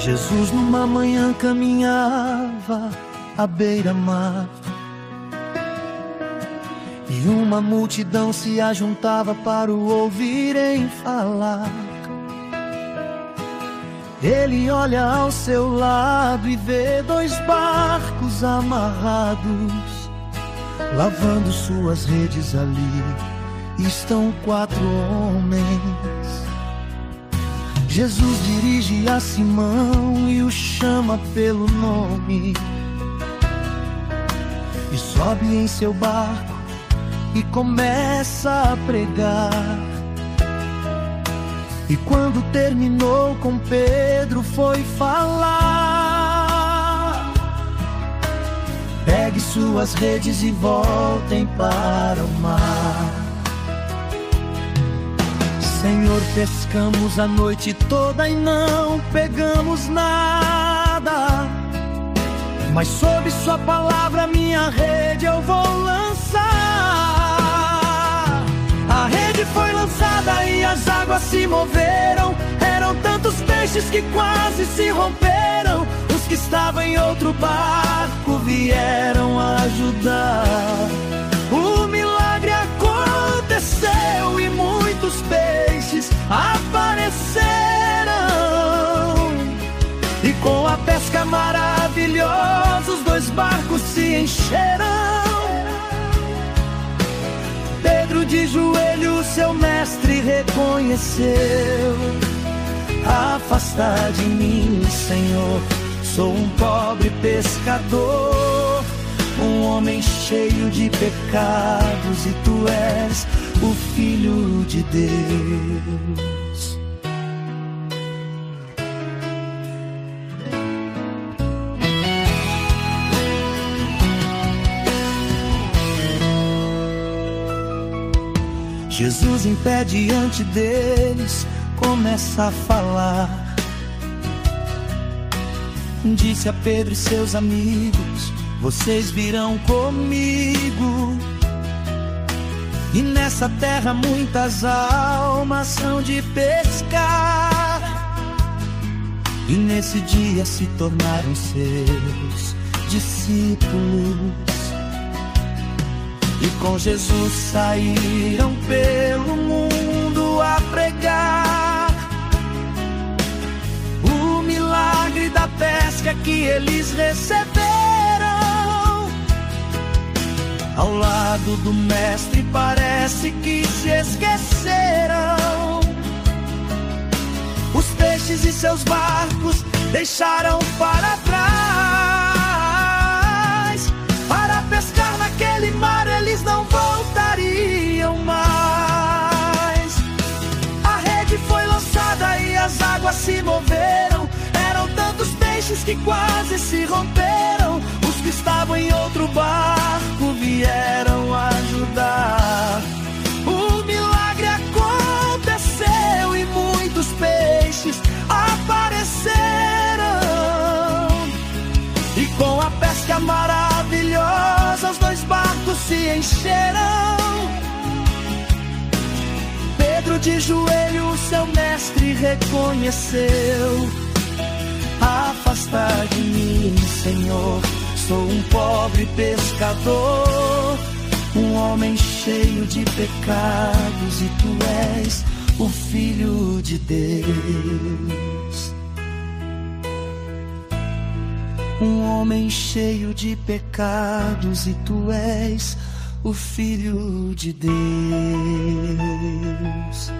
Jesus numa manhã caminhava à beira-mar, e uma multidão se ajuntava para o ouvirem falar. Ele olha ao seu lado e vê 2 barcos amarrados, lavando suas redes ali. Estão 4 homens. Jesus dirige a Simão e o chama pelo nome, e sobe em seu barco e começa a pregar. E quando terminou com Pedro, foi falar: pegue suas redes e voltem para o mar. Senhor, pescamos a noite toda e não pegamos nada, mas sob sua palavra minha rede eu vou lançar. A rede foi lançada e as águas se moveram. Eram tantos peixes que quase se romperam. Os que estavam em outro barco vieram ajudar. O milagre aconteceu e muitos peixes apareceram. E com a pesca maravilhosa os 2 barcos se encheram. Pedro de joelho seu mestre reconheceu: afasta de mim, Senhor, sou um pobre pescador, um homem cheio de pecados, e tu és o Filho de Deus. Jesus em pé diante deles começa a falar. Disse a Pedro e seus amigos: vocês virão comigo, e nessa terra muitas almas hão de pescar. E nesse dia se tornaram seus discípulos, e com Jesus saíram pelo mundo a pregar o milagre da pesca que eles receberam. Ao lado do mestre parece que se esqueceram. Os peixes e seus barcos deixaram para trás. Para pescar naquele mar eles não voltariam mais. A rede foi lançada e as águas se moveram. Eram tantos peixes que quase se romperam. Os que estavam em outro barco vieram ajudar. O milagre aconteceu e muitos peixes apareceram. E com a pesca maravilhosa os 2 barcos se encheram. Pedro de joelho seu mestre reconheceu: afasta de mim, Senhor, sou um pobre pescador, um homem cheio de pecados, e tu és o Filho de Deus. Um homem cheio de pecados, e tu és o Filho de Deus.